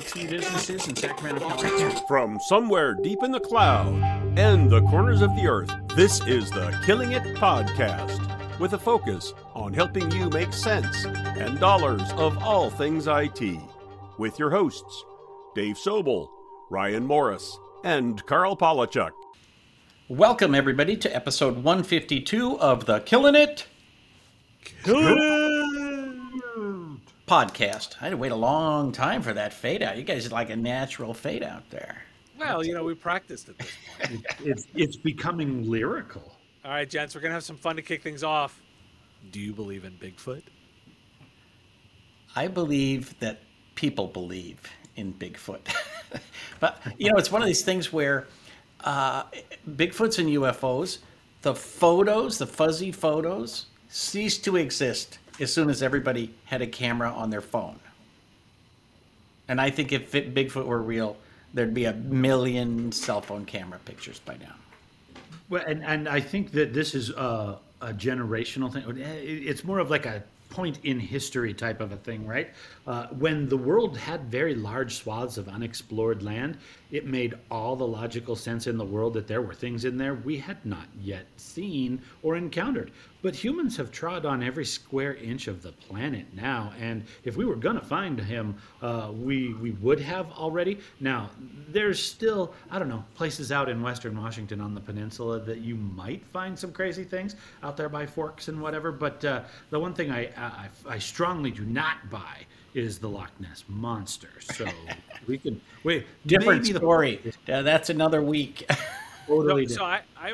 IT businesses in Sacramento, California. From somewhere deep in the cloud and the corners of the earth, this is the Killing It Podcast, with a focus on helping you make sense and dollars of all things IT. With your hosts, Dave Sobel, Ryan Morris, and Carl Polachuk. Welcome, everybody, to episode 152 of the Killing It Podcast. I had to wait a long time for that fade out. You guys are like a natural fade out there. Well, you know, we practiced at this point. It's becoming lyrical. All right, gents, we're going to have some fun to kick things off. Do you believe in Bigfoot? I believe that people believe in Bigfoot. But, you know, it's one of these things where Bigfoots and UFOs, the photos, the fuzzy photos, ceased to exist as soon as everybody had a camera on their phone. And I think if Bigfoot were real, there'd be 1 million cell phone camera pictures by now. Well, and I think that this is a generational thing. It's more of like a point in history type of a thing, right? When the world had very large swaths of unexplored land, it made all the logical sense in the world that there were things in there we had not yet seen or encountered. But humans have trod on every square inch of the planet now, and if we were going to find him, we would have already. Now, there's still, I don't know, places out in western Washington on the peninsula that you might find some crazy things out there by Forks and whatever, but the one thing I strongly do not buy is the Loch Ness Monster. So we can wait. Different story. That's another week. Totally So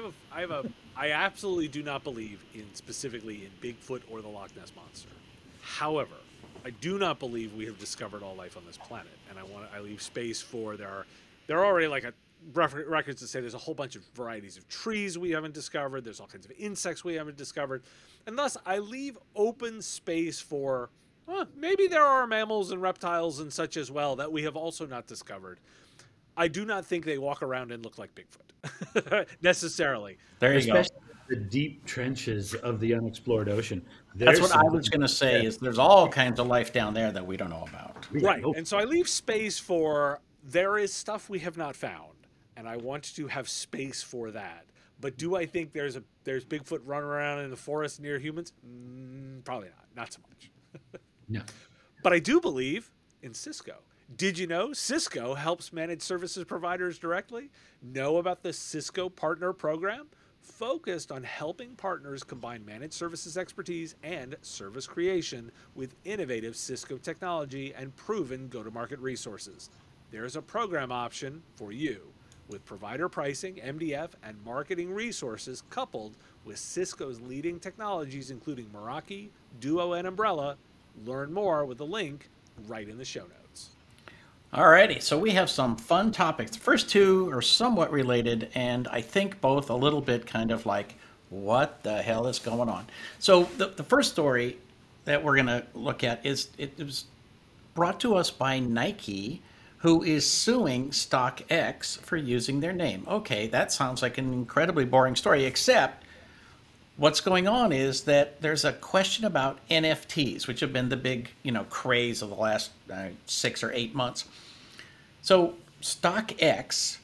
I absolutely do not believe specifically in Bigfoot or the Loch Ness Monster. However, I do not believe we have discovered all life on this planet, and I leave space for there are already like records that say there's a whole bunch of varieties of trees we haven't discovered. There's all kinds of insects we haven't discovered, and thus I leave open space for maybe there are mammals and reptiles and such as well that we have also not discovered. I do not think they walk around and look like Bigfoot necessarily. There you go. Especially the deep trenches of the unexplored ocean. That's what I was going to say, is there's all kinds of life down there that we don't know about. Right, and so I leave space for there is stuff we have not found, and I want to have space for that. But do I think there's Bigfoot running around in the forest near humans? Probably not so much. No. But I do believe in Cisco. Did you know Cisco helps managed services providers directly? Know about the Cisco Partner Program? Focused on helping partners combine managed services expertise and service creation with innovative Cisco technology and proven go-to-market resources. There's a program option for you with provider pricing, MDF, and marketing resources coupled with Cisco's leading technologies including Meraki, Duo, and Umbrella. Learn more with the link right in the show notes. Alrighty, so we have some fun topics. The first two are somewhat related, and I think both a little bit kind of like, what the hell is going on? So the first story that we're going to look at is, it was brought to us by Nike, who is suing StockX for using their name. Okay, that sounds like an incredibly boring story, except what's going on is that there's a question about NFTs, which have been the big, craze of the last 6 or 8 months. So StockX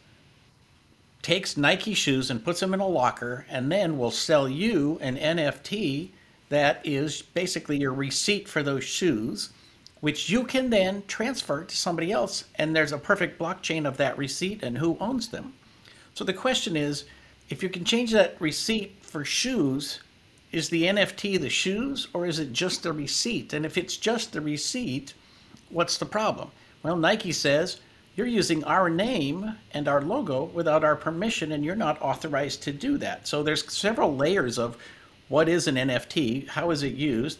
takes Nike shoes and puts them in a locker, and then will sell you an NFT that is basically your receipt for those shoes, which you can then transfer to somebody else, and there's a perfect blockchain of that receipt and who owns them. So the question is, if you can change that receipt for shoes, is the NFT the shoes, or is it just the receipt? And if it's just the receipt, what's the problem? Well, Nike says, you're using our name and our logo without our permission, and you're not authorized to do that. So there's several layers of what is an NFT, how is it used,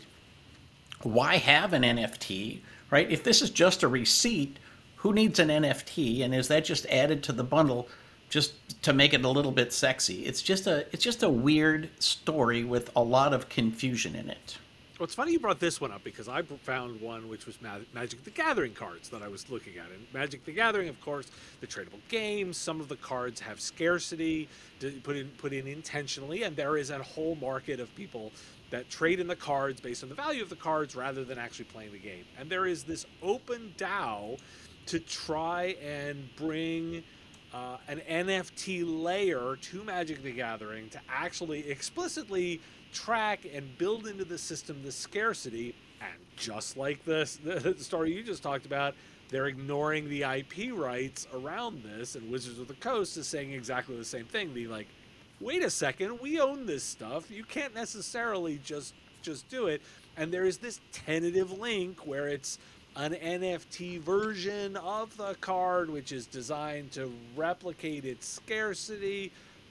why have an NFT, right? If this is just a receipt, who needs an NFT, and is that just added to the bundle just to make it a little bit sexy? It's just a weird story with a lot of confusion in it. Well, it's funny you brought this one up because I found one which was Magic the Gathering cards that I was looking at. And Magic the Gathering, of course, the tradable games, some of the cards have scarcity put in intentionally, and there is a whole market of people that trade in the cards based on the value of the cards rather than actually playing the game. And there is this open DAO to try and bring an NFT layer to Magic the Gathering to actually explicitly track and build into the system the scarcity. And just like the story you just talked about, they're ignoring the IP rights around this, and Wizards of the Coast is saying exactly the same thing. Being like, wait a second, we own this stuff. You can't necessarily just do it. And there is this tentative link where it's an NFT version of the card, which is designed to replicate its scarcity.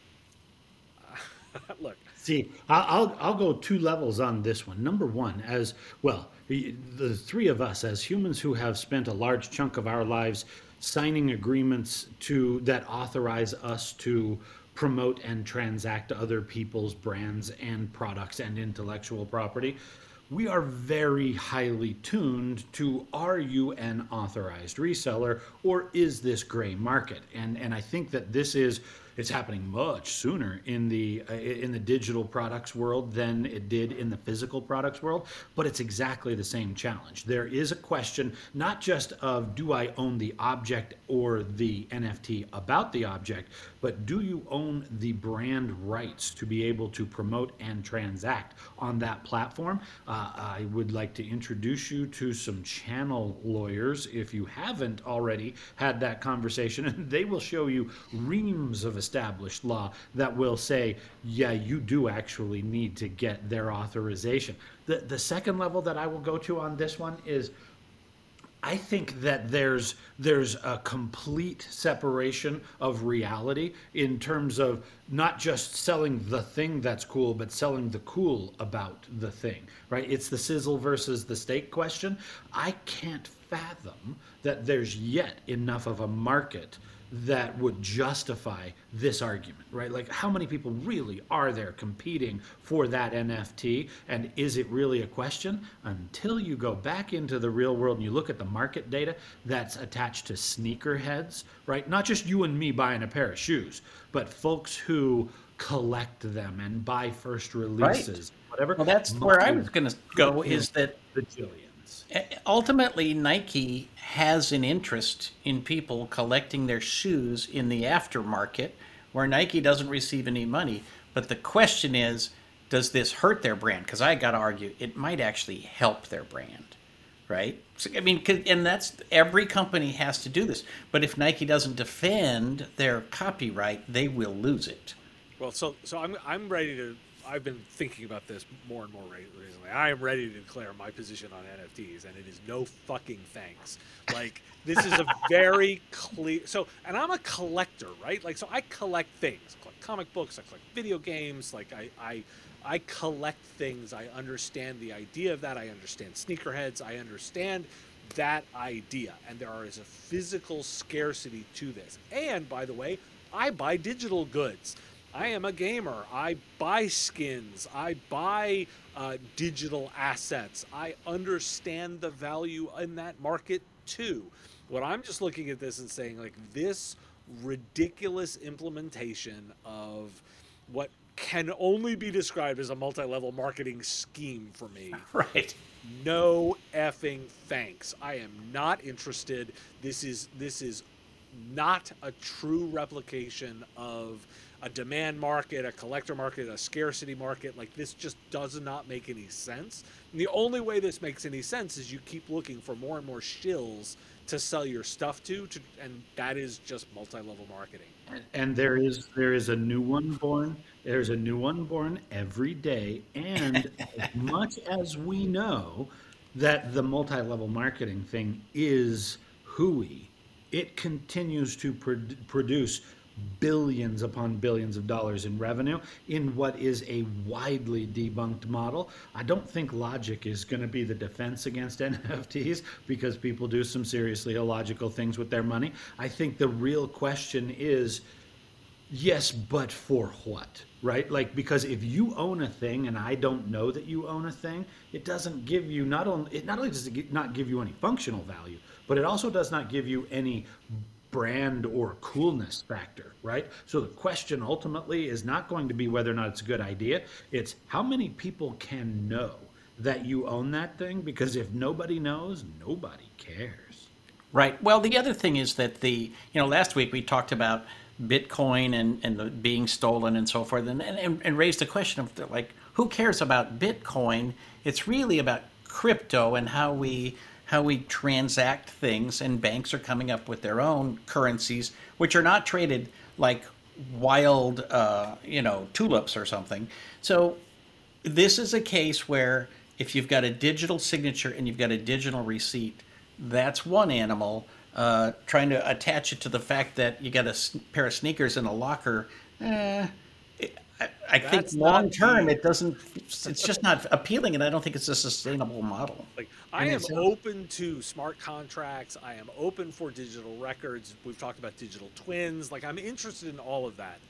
Look. See, I'll go 2 levels on this one. Number one, as well, the 3 of us as humans who have spent a large chunk of our lives signing agreements that authorize us to promote and transact other people's brands and products and intellectual property, we are very highly tuned to, are you an authorized reseller, or is this gray market? And I think that it's happening much sooner in the digital products world than it did in the physical products world, but it's exactly the same challenge. There is a question not just of, do I own the object or the NFT about the object, but do you own the brand rights to be able to promote and transact on that platform? I would like to introduce you to some channel lawyers if you haven't already had that conversation, and they will show you reams of established law that will say, yeah, you do actually need to get their authorization. The second level that I will go to on this one is, I think that there's a complete separation of reality in terms of not just selling the thing that's cool, but selling the cool about the thing, right? It's the sizzle versus the steak question. I can't fathom that there's yet enough of a market that would justify this argument, right? Like, how many people really are there competing for that NFT? And is it really a question? Until you go back into the real world and you look at the market data that's attached to sneakerheads, right? Not just you and me buying a pair of shoes, but folks who collect them and buy first releases, whatever. Well, that's where I was going to go, is that bajillions. Ultimately, Nike has an interest in people collecting their shoes in the aftermarket, where Nike doesn't receive any money. But the question is, does this hurt their brand? Because I got to argue, it might actually help their brand, right? So, I mean, and that's, every company has to do this. But if Nike doesn't defend their copyright, they will lose it. Well, so I'm ready to. I've been thinking about this more and more recently. I am ready to declare my position on NFTs, and it is no fucking thanks. Like, this is a very clear. So, and I'm a collector, right? Like, so I collect things. I collect comic books. I collect video games. Like, I collect things. I understand the idea of that. I understand sneakerheads. I understand that idea, and there is a physical scarcity to this. And by the way, I buy digital goods. I am a gamer. I buy skins. I buy digital assets. I understand the value in that market too. What I'm just looking at this and saying, like, this ridiculous implementation of what can only be described as a multi-level marketing scheme for me. Right. No effing thanks. I am not interested. This is not a true replication of a demand market, a collector market, a scarcity market. Like, this just does not make any sense. And the only way this makes any sense is you keep looking for more and more shills to sell your stuff to, and that is just multi-level marketing. And there is a new one born. There's a new one born every day. And as much as we know that the multi-level marketing thing is hooey, it continues to produce billions upon billions of dollars in revenue in what is a widely debunked model. I don't think logic is going to be the defense against NFTs, because people do some seriously illogical things with their money. I think the real question is, yes, but for what? Right? Like, because if you own a thing and I don't know that you own a thing, it doesn't give you, not only does it not give you any functional value, but it also does not give you any brand or coolness factor, right? So the question ultimately is not going to be whether or not it's a good idea. It's how many people can know that you own that thing, because if nobody knows, nobody cares. Right. Well, the other thing is that last week we talked about Bitcoin and the being stolen and so forth, and raised the question of like, who cares about Bitcoin? It's really about crypto and how we transact things, and banks are coming up with their own currencies, which are not traded like wild, tulips or something. So this is a case where if you've got a digital signature and you've got a digital receipt, that's one animal. Trying to attach it to the fact that you got a pair of sneakers in a locker, I think long term it doesn't. It's just not appealing, and I don't think it's a sustainable model. Like, I am open to smart contracts. I am open for digital records. We've talked about digital twins. Like, I'm interested in all of that.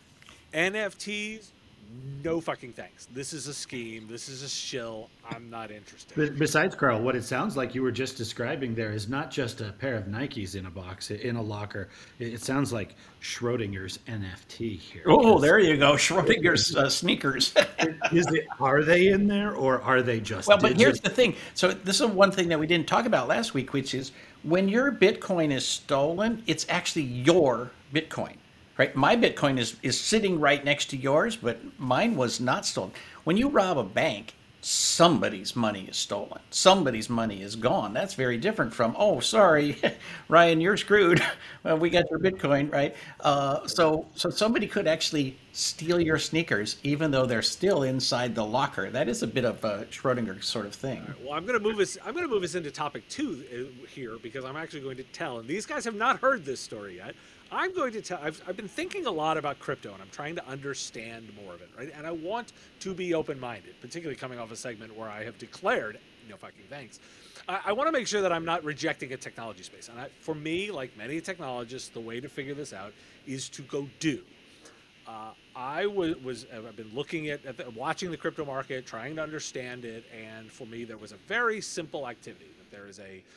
NFTs, no fucking thanks. This is a scheme. This is a shill. I'm not interested. Besides, Carl, what it sounds like you were just describing there is not just a pair of Nikes in a box, in a locker. It sounds like Schrodinger's NFT here. Oh, there you go. Schrodinger's sneakers. Are they in there, or are they just Well, but here's the thing. So this is one thing that we didn't talk about last week, which is when your Bitcoin is stolen, it's actually your Bitcoin. Right? My Bitcoin is sitting right next to yours, but mine was not stolen. When you rob a bank, somebody's money is stolen. Somebody's money is gone. That's very different from, oh, sorry, Ryan, you're screwed. Well, we got your Bitcoin, right? So somebody could actually steal your sneakers, even though they're still inside the locker. That is a bit of a Schrodinger sort of thing. Right, well, I'm going to move us into topic 2 here, because I'm actually going to tell, and these guys have not heard this story yet. I'm going to tell. I've been thinking a lot about crypto, and I'm trying to understand more of it, right? And I want to be open-minded, particularly coming off a segment where I have declared no fucking thanks. I want to make sure that I'm not rejecting a technology space. And for me, like many technologists, the way to figure this out is to go do. I've been looking at watching the crypto market, trying to understand it, and for me, there was a very simple activity. That there is a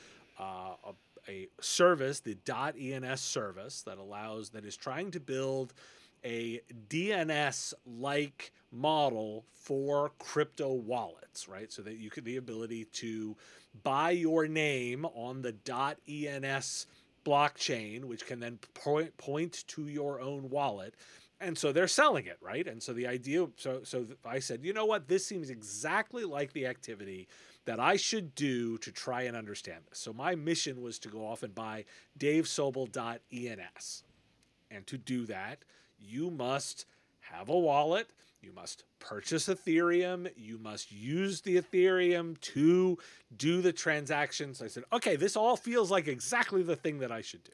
service, the .ens service, that is trying to build a DNS-like model for crypto wallets, right? So that you could the ability to buy your name on the .ens blockchain, which can then point to your own wallet. And so they're selling it, right? And so the idea, so I said, you know what? This seems exactly like the activity that I should do to try and understand this. So my mission was to go off and buy davesobel.ens. And to do that, you must have a wallet, you must purchase Ethereum, you must use the Ethereum to do the transactions. I said, okay, this all feels like exactly the thing that I should do.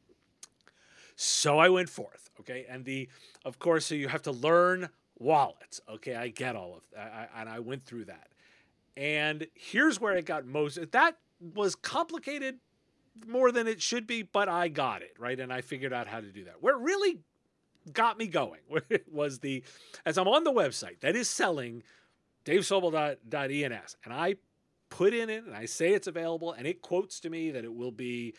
So I went forth, okay? And of course, so you have to learn wallets. Okay, I get all of that. And I went through that. And here's where it got that was complicated more than it should be, but I got it, right? And I figured out how to do that. Where it really got me going was as I'm on the website that is selling davesobel.ens, and I put in it and I say it's available, and it quotes to me that it will be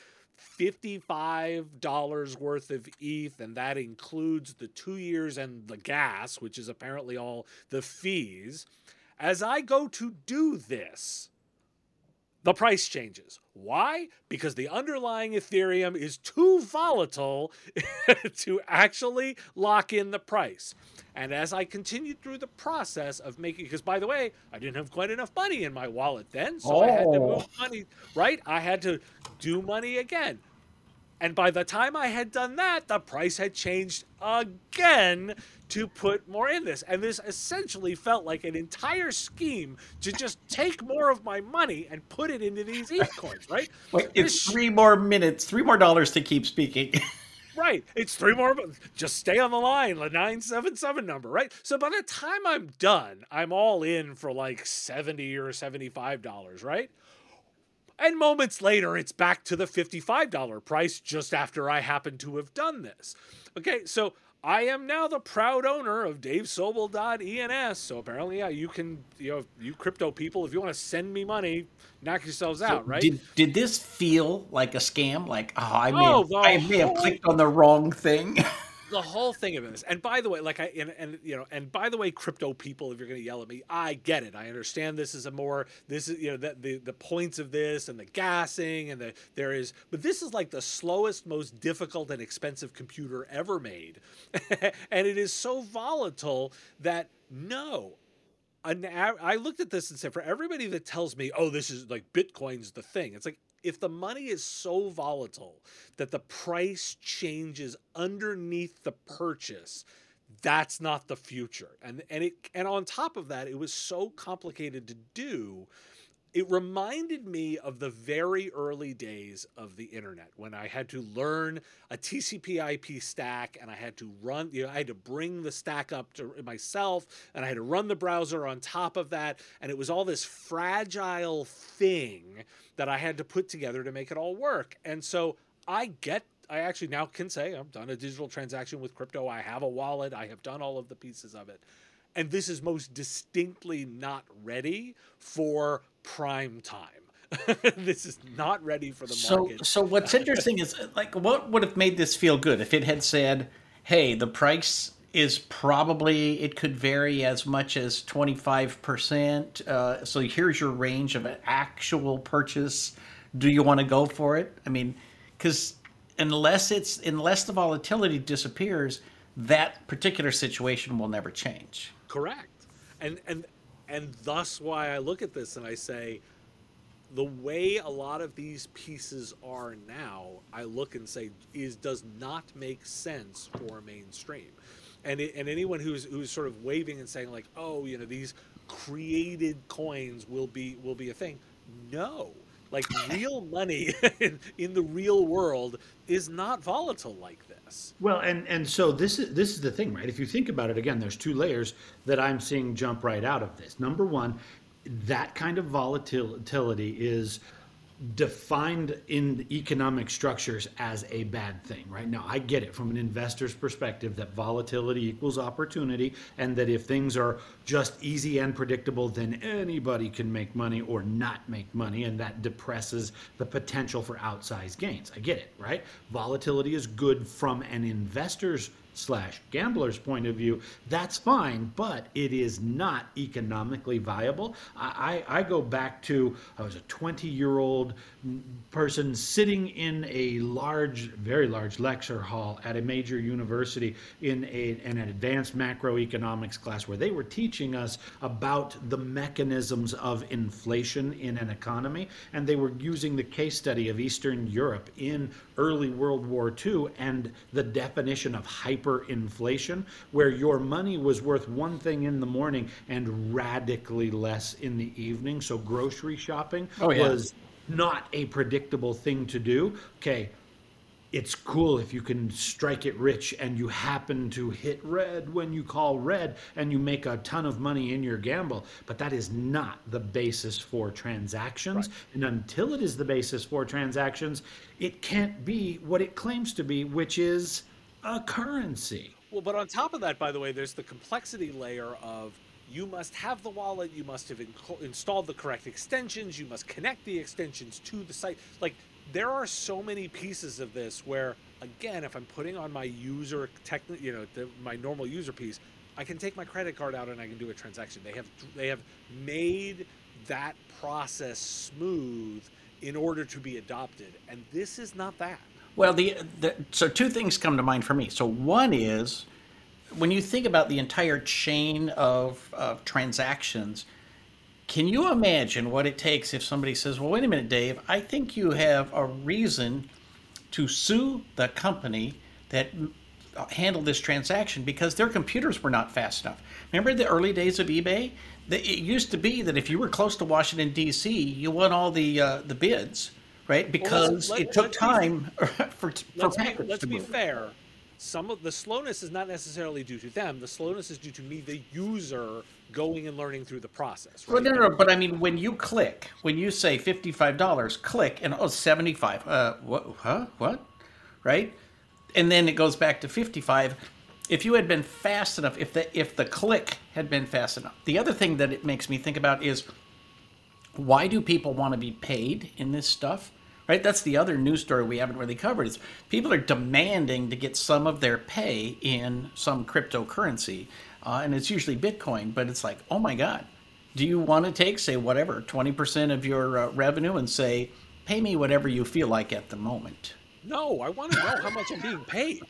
$55 worth of ETH, and that includes the 2 years and the gas, which is apparently all the fees. As I go to do this, the price changes. Why? Because the underlying Ethereum is too volatile to actually lock in the price. And as I continued through the process of making, because by the way, I didn't have quite enough money in my wallet then, so I had to move money, right? I had to do money again. And by the time I had done that, the price had changed again to put more in this. And this essentially felt like an entire scheme to just take more of my money and put it into these ETH coins, right? Wait, it's 3 more minutes, $3 more to keep speaking. Right. It's 3 more. Just stay on the line, the 977 number, right? So by the time I'm done, I'm all in for like $70 or $75, right? And moments later, it's back to the $55 price just after I happen to have done this. Okay, so I am now the proud owner of davesobel.ens. So apparently, yeah, you can, you crypto people, if you want to send me money, knock yourselves out, right? Did this feel like a scam? Like, I may have clicked on the wrong thing? the whole thing of this. And by the way, like and by the way, crypto people, if you're going to yell at me, I get it. I understand this is the points of this and the gassing and but this is like the slowest, most difficult and expensive computer ever made. And it is so volatile that I looked at this and said, for everybody that tells me, oh, this is like Bitcoin's the thing, it's like, if the money is so volatile that the price changes underneath the purchase, that's not the future. And on top of that, it was so complicated to do. It reminded me of the very early days of the internet when I had to learn a TCP/IP stack and I had to run, I had to bring the stack up to myself and I had to run the browser on top of that. And it was all this fragile thing that I had to put together to make it all work. And so I actually now can say I've done a digital transaction with crypto. I have a wallet. I have done all of the pieces of it. And this is most distinctly not ready for prime time. This is not ready for the market. So what's interesting is, like, what would have made this feel good if it had said, hey, the price is probably, it could vary as much as 25%. So here's your range of an actual purchase. Do you want to go for it? I mean, because unless the volatility disappears, that particular situation will never change. Correct. And thus why I look at this and I say, the way a lot of these pieces are now, I look and say, does not make sense for mainstream. And anyone who's sort of waving and saying like, oh, these created coins will be a thing. No, like real money in the real world is not volatile like this. Well, and so this is the thing, right? If you think about it, again, there's two layers that I'm seeing jump right out of this. Number one, that kind of volatility is defined in economic structures as a bad thing. Right now, I get it from an investor's perspective that volatility equals opportunity, and that if things are just easy and predictable, then anybody can make money or not make money, and that depresses the potential for outsized gains. I get it, right? Volatility is good from an investor's / gambler's point of view. That's fine, but it is not economically viable. I go back to, I was a 20-year-old person sitting in a very large lecture hall at a major university in an advanced macroeconomics class where they were teaching us about the mechanisms of inflation in an economy, and they were using the case study of Eastern Europe in early World War II and the definition of hyperinflation, where your money was worth one thing in the morning and radically less in the evening. So grocery shopping was not a predictable thing to do. Okay, it's cool if you can strike it rich and you happen to hit red when you call red and you make a ton of money in your gamble, but that is not the basis for transactions. Right. And until it is the basis for transactions, it can't be what it claims to be, which is a currency. Well, but on top of that, by the way, there's the complexity layer of you must have the wallet, you must have installed the correct extensions, you must connect the extensions to the site. Like, there are so many pieces of this where, again, if I'm putting on my user my normal user piece, I can take my credit card out and I can do a transaction. They have made that process smooth in order to be adopted, and this is not that. Well, so two things come to mind for me. So one is, when you think about the entire chain of transactions, can you imagine what it takes if somebody says, well, wait a minute, Dave, I think you have a reason to sue the company that handled this transaction because their computers were not fast enough. Remember the early days of eBay? It used to be that if you were close to Washington, D.C., you won all the bids, right? Because it took time for packets let's to be move. Fair. Some of the slowness is not necessarily due to them. The slowness is due to me, the user, going and learning through the process. Right? Well, no, but I mean, when you say $55, click, and 75. What? Right? And then it goes back to 55. If you had been fast enough, if the click had been fast enough. The other thing that it makes me think about is, why do people want to be paid in this stuff? right? That's the other news story we haven't really covered. Is people are demanding to get some of their pay in some cryptocurrency, and it's usually Bitcoin. But it's like, oh my God, do you want to take, say, whatever 20% of your revenue and say, pay me whatever you feel like at the moment? No, I want to know how much I'm being paid.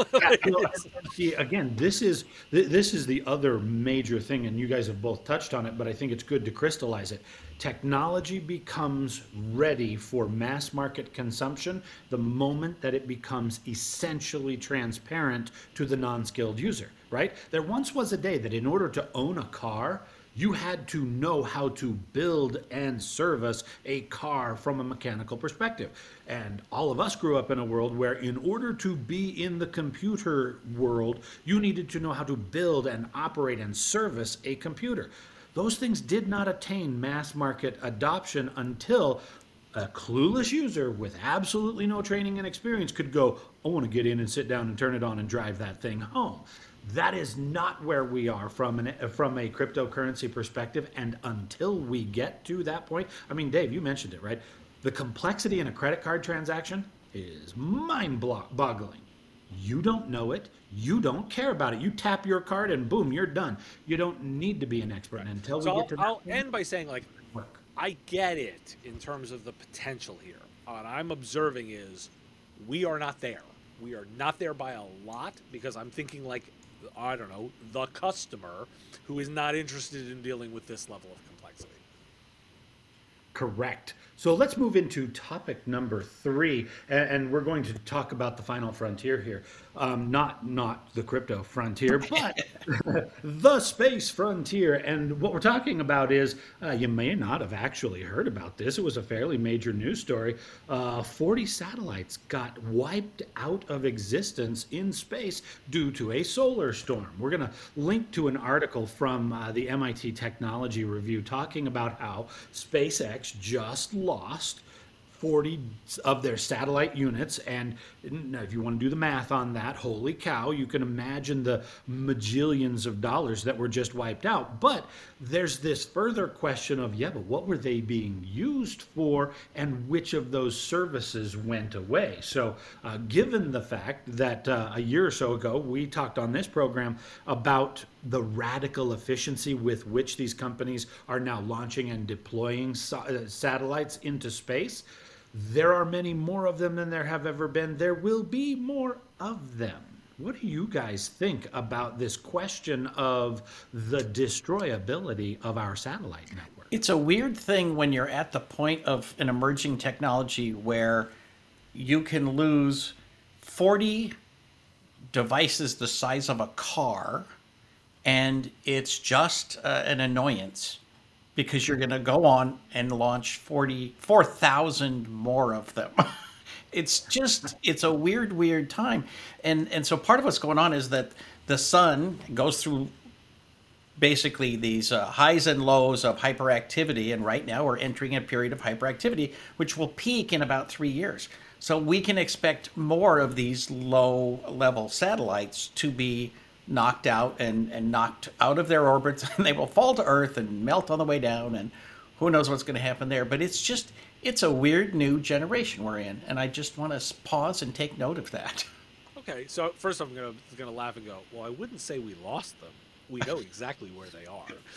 See, again, this is the other major thing, and you guys have both touched on it, but I think it's good to crystallize it. Technology becomes ready for mass market consumption the moment that it becomes essentially transparent to the non-skilled user, right? There once was a day that in order to own a car, you had to know how to build and service a car from a mechanical perspective. And all of us grew up in a world where, in order to be in the computer world, you needed to know how to build and operate and service a computer. Those things did not attain mass market adoption until a clueless user with absolutely no training and experience could go, I want to get in and sit down and turn it on and drive that thing home. That is not where we are from a cryptocurrency perspective. And until we get to that point, I mean, Dave, you mentioned it, right? The complexity in a credit card transaction is mind-boggling. You don't know it. You don't care about it. You tap your card and boom, you're done. You don't need to be an expert until we get to that I'll point. end by saying, like, I get it in terms of the potential here. What I'm observing is we are not there. We are not there by a lot, because I'm thinking like, I don't know, the customer who is not interested in dealing with this level of complexity. Correct. So let's move into topic number 3, and we're going to talk about the final frontier here. Not the crypto frontier, but the space frontier. And what we're talking about is, you may not have actually heard about this. It was a fairly major news story. 40 satellites got wiped out of existence in space due to a solar storm. We're going to link to an article from the MIT Technology Review talking about how SpaceX just lost 40 of their satellite units. And if you want to do the math on that, holy cow, you can imagine the majillions of dollars that were just wiped out. But there's this further question of, yeah, but what were they being used for, and which of those services went away? So given the fact that a year or so ago, we talked on this program about the radical efficiency with which these companies are now launching and deploying satellites into space, there are many more of them than there have ever been. There will be more of them. What do you guys think about this question of the destroyability of our satellite network? It's a weird thing when you're at the point of an emerging technology where you can lose 40 devices the size of a car, and it's just an annoyance, because you're going to go on and launch 4,000 more of them. It's a weird time. And so part of what's going on is that the sun goes through basically these highs and lows of hyperactivity. And right now we're entering a period of hyperactivity, which will peak in about 3 years. So we can expect more of these low level satellites to be knocked out and knocked out of their orbits, and they will fall to Earth and melt on the way down, and who knows what's going to happen there. But it's a weird new generation we're in, and I just want to pause and take note of that. Okay, so first I'm gonna laugh and go, well, I wouldn't say we lost them. We know exactly where they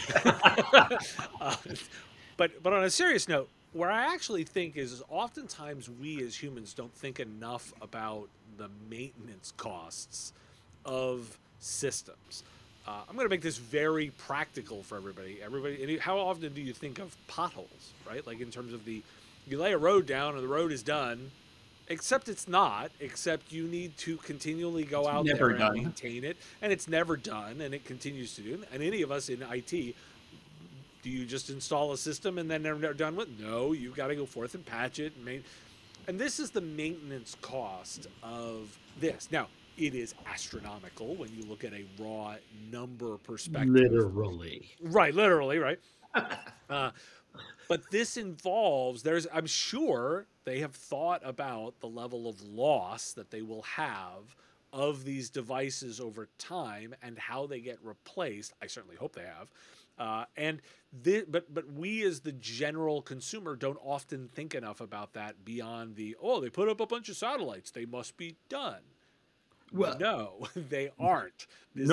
are. But on a serious note, where I actually think is oftentimes we as humans don't think enough about the maintenance costs of systems. I'm going to make this very practical for everybody. How often do you think of potholes, right? Like in terms of you lay a road down and the road is done, except it's not, except you need to continually go out there and maintain it, and it's never done, and it continues to do. And any of us in IT, do you just install a system and then they're done with? No, you've got to go forth and patch it. And this is the maintenance cost of this. Now, it is astronomical when you look at a raw number perspective. Literally. Right, right? But this involves, I'm sure they have thought about the level of loss that they will have of these devices over time and how they get replaced. I certainly hope they have. But we as the general consumer don't often think enough about that beyond they put up a bunch of satellites, they must be done. Well, no, they aren't.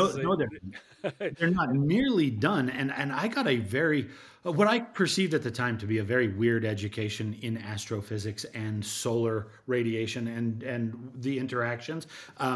They're not nearly done. And I got a very, what I perceived at the time to be a very weird education in astrophysics and solar radiation and the interactions.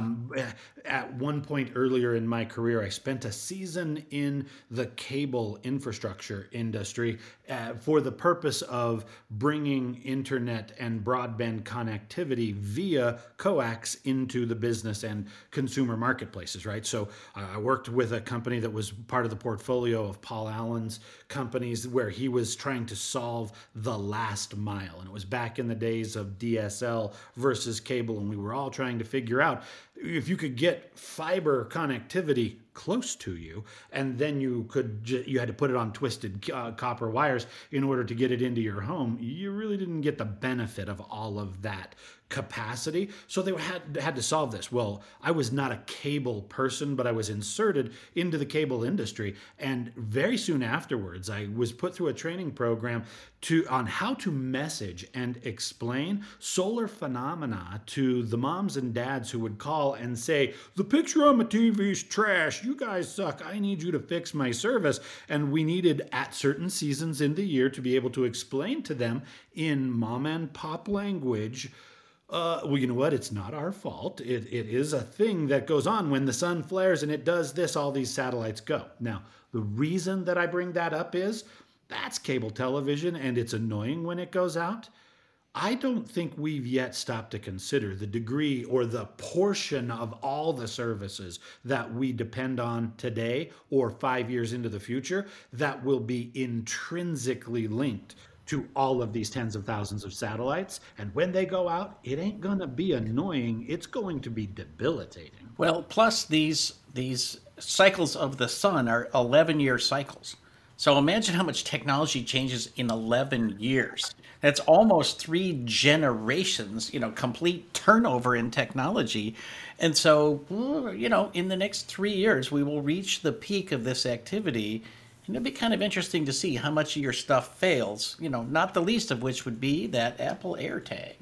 At one point earlier in my career, I spent a season in the cable infrastructure industry for the purpose of bringing internet and broadband connectivity via coax into the business and consumer marketplaces, right? So I worked with a company that was part of the portfolio of Paul Allen's companies where he was trying to solve the last mile. And it was back in the days of DSL versus cable. And we were all trying to figure out if you could get fiber connectivity close to you, and then you had to put it on twisted copper wires in order to get it into your home, you really didn't get the benefit of all of that capacity. So they had to solve this. Well, I was not a cable person, but I was inserted into the cable industry, and very soon afterwards I was put through a training program on how to message and explain solar phenomena to the moms and dads who would call and say, the picture on my TV is trash, you guys suck, I need you to fix my service. And we needed at certain seasons in the year to be able to explain to them in mom and pop language, well, you know what? It's not our fault. It is a thing that goes on when the sun flares and it does this, all these satellites go. Now, the reason that I bring that up is that's cable television and it's annoying when it goes out. I don't think we've yet stopped to consider the degree or the portion of all the services that we depend on today or 5 years into the future that will be intrinsically linked to all of these tens of thousands of satellites. And when they go out, it ain't going to be annoying. It's going to be debilitating. Well, plus these cycles of the sun are 11-year cycles. So imagine how much technology changes in 11 years. That's almost 3 generations, complete turnover in technology. And so, in the next 3 years, we will reach the peak of this activity. And it'd be kind of interesting to see how much of your stuff fails, not the least of which would be that Apple AirTag.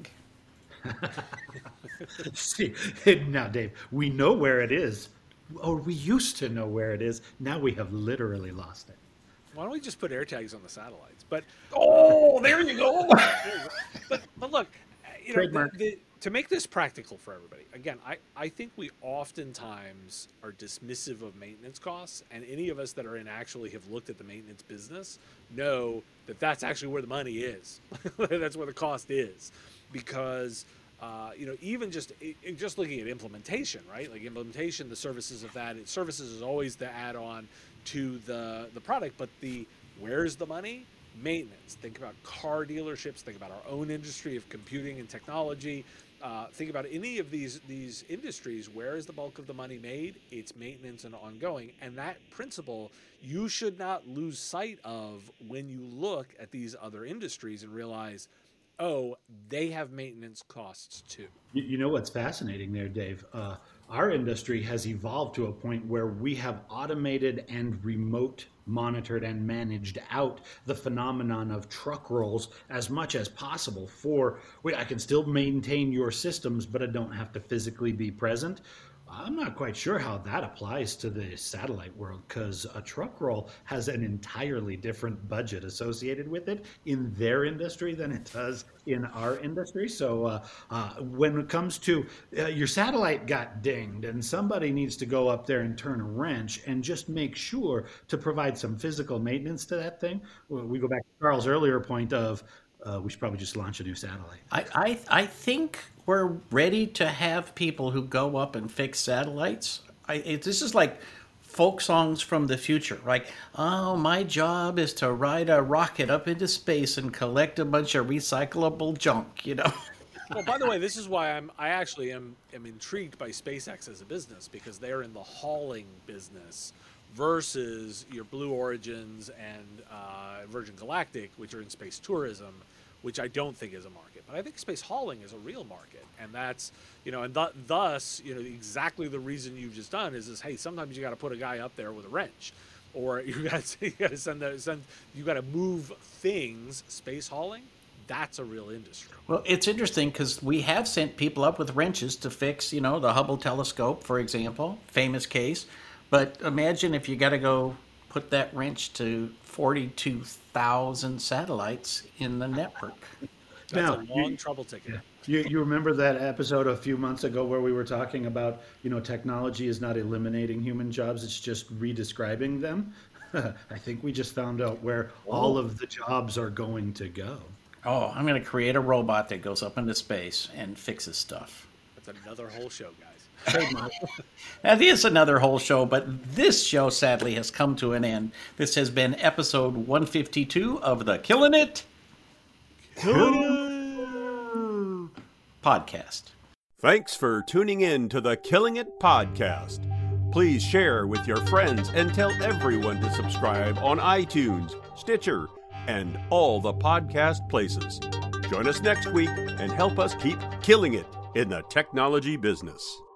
See, now, Dave, we know where it is, or we used to know where it is. Now we have literally lost it. Why don't we just put AirTags on the satellites? But there you go. but look, to make this practical for everybody. Again, I think we oftentimes are dismissive of maintenance costs, and any of us that are actually have looked at the maintenance business know that that's actually where the money is. That's where the cost is, because even just looking at implementation, right? Like implementation, the services of that. Services is always the add-on to the product, but where's the money? Maintenance. Think about car dealerships. Think about our own industry of computing and technology. Think about any of these industries. Where is the bulk of the money made? It's maintenance and ongoing. And that principle you should not lose sight of when you look at these other industries and realize, they have maintenance costs too. You know what's fascinating there, Dave? Our industry has evolved to a point where we have automated and remote monitored and managed out the phenomenon of truck rolls as much as possible. I can still maintain your systems, but I don't have to physically be present. I'm not quite sure how that applies to the satellite world, because a truck roll has an entirely different budget associated with it in their industry than it does in our industry. So when it comes to your satellite got dinged and somebody needs to go up there and turn a wrench and just make sure to provide some physical maintenance to that thing, we go back to Carl's earlier point of we should probably just launch a new satellite. I think we're ready to have people who go up and fix satellites. This is like folk songs from the future. Like, my job is to ride a rocket up into space and collect a bunch of recyclable junk, Well, by the way, this is why I actually am intrigued by SpaceX as a business, because they're in the hauling business versus your Blue Origins and Virgin Galactic, which are in space tourism, which I don't think is a market. But I think space hauling is a real market. And that's, thus, exactly the reason you've just done is hey, sometimes you got to put a guy up there with a wrench. or you got to move things, space hauling. That's a real industry. Well, it's interesting because we have sent people up with wrenches to fix, the Hubble telescope, for example, famous case. But imagine if you got to go put that wrench to 42,000 satellites in the network. That's a long trouble ticket. You remember that episode a few months ago where we were talking about, technology is not eliminating human jobs, it's just redescribing them? I think we just found out where all of the jobs are going to go. Oh, I'm going to create a robot that goes up into space and fixes stuff. That's another whole show, guys. That is another whole show, but this show sadly has come to an end. This has been episode 152 of the Killing It podcast. Thanks for tuning in to the Killing It podcast. Please share with your friends and tell everyone to subscribe on iTunes, Stitcher, and all the podcast places. Join us next week and help us keep killing it in the technology business.